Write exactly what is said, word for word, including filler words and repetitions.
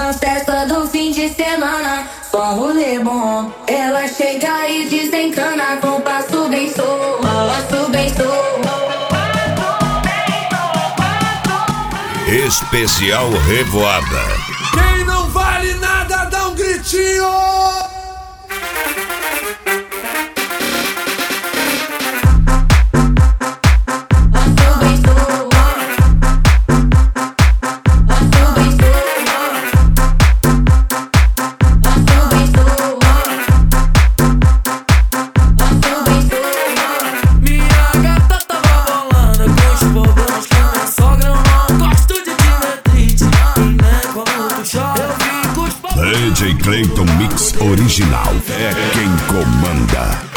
Na festa do fim de semana, só rolê bom. Ela chega e desencana com passo bem solto, passo bem solto. Especial Revoada. Quem não vale nada dá um gritinho. D J Clayton Mix Original é quem comanda.